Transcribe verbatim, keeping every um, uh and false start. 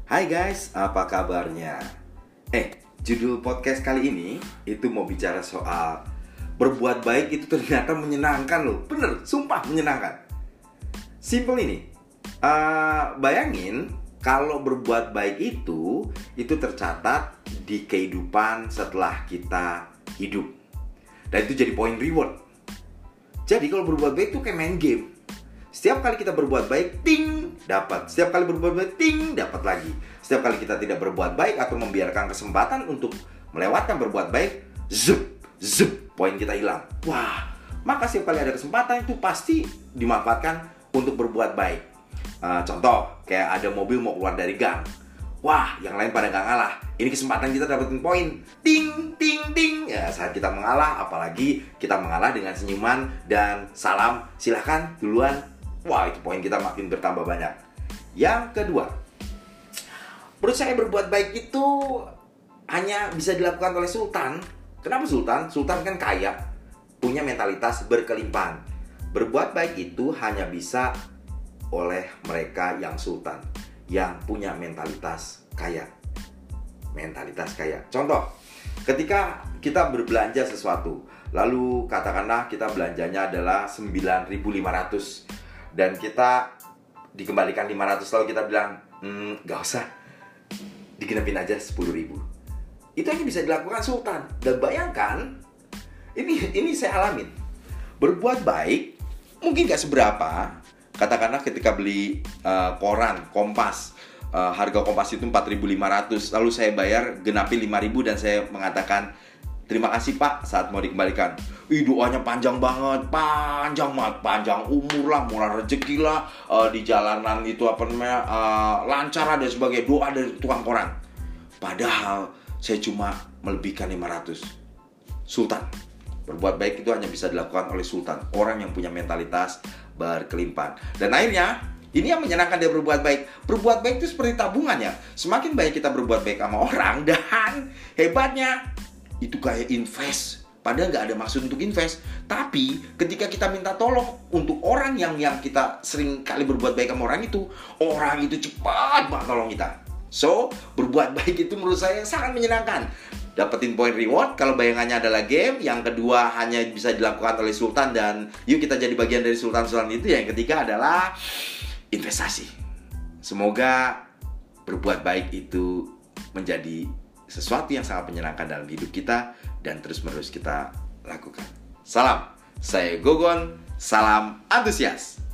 Hai guys, apa kabarnya? Eh, judul podcast kali ini itu mau bicara soal berbuat baik itu ternyata menyenangkan loh. Bener, sumpah menyenangkan. Simple ini, uh, bayangin kalau berbuat baik itu itu tercatat di kehidupan setelah kita hidup. Dan itu jadi poin reward. Jadi kalau berbuat baik itu kayak main game. Setiap kali kita berbuat baik, ting, dapat. Setiap kali berbuat baik, ting, dapat lagi. Setiap kali kita tidak berbuat baik atau membiarkan kesempatan untuk melewatkan berbuat baik, zup, zup, poin kita hilang. Wah, maka setiap kali ada kesempatan itu pasti dimanfaatkan untuk berbuat baik. uh, Contoh, kayak ada mobil mau keluar dari gang. Wah, yang lain pada gak ngalah. Ini kesempatan kita dapetin poin. Ting, ting, ting. Ya, saat kita mengalah, apalagi kita mengalah dengan senyuman dan salam, silahkan duluan. Wah, itu poin kita makin bertambah banyak. Yang kedua, menurut saya berbuat baik itu hanya bisa dilakukan oleh sultan. Kenapa sultan? Sultan kan kaya, punya mentalitas berkelimpahan. Berbuat baik itu hanya bisa oleh mereka yang sultan, yang punya mentalitas kaya. Mentalitas kaya. Contoh, ketika kita berbelanja sesuatu, lalu katakanlah kita belanjanya adalah sembilan ribu lima ratus dan kita dikembalikan lima ratus, lalu kita bilang, hmm, gak usah, digenepin aja sepuluh ribu. Itu hanya bisa dilakukan sultan. Dan bayangkan, ini ini saya alamin. Berbuat baik mungkin gak seberapa. Katakanlah ketika beli uh, koran Kompas, uh, harga Kompas itu empat ribu lima ratus, lalu saya bayar genapi lima ribu dan saya mengatakan, terima kasih Pak, saat mau dikembalikan. Ih, doanya panjang banget, panjang banget, panjang umur lah, murah rezeki lah, uh, di jalanan itu apa namanya, uh, lancar dan sebagainya, doa dari tukang koran. Padahal saya cuma melebihkan lima ratus. Sultan. Berbuat baik itu hanya bisa dilakukan oleh sultan, orang yang punya mentalitas berkelimpahan. Dan akhirnya, ini yang menyenangkan dia berbuat baik. Berbuat baik itu seperti tabungan ya. Semakin banyak kita berbuat baik sama orang, dan hebatnya itu kayak invest. Padahal nggak ada maksud untuk invest. Tapi ketika kita minta tolong untuk orang yang yang kita sering kali berbuat baik sama orang itu, orang itu cepat banget tolong kita. So, berbuat baik itu menurut saya sangat menyenangkan. Dapetin poin reward kalau bayangannya adalah game. Yang kedua hanya bisa dilakukan oleh sultan, dan yuk kita jadi bagian dari sultan-sultan itu. Yang ketiga adalah investasi. Semoga berbuat baik itu menjadi sesuatu yang sangat menyenangkan dalam hidup kita dan terus-menerus kita lakukan. Salam, saya Gogon, salam antusias.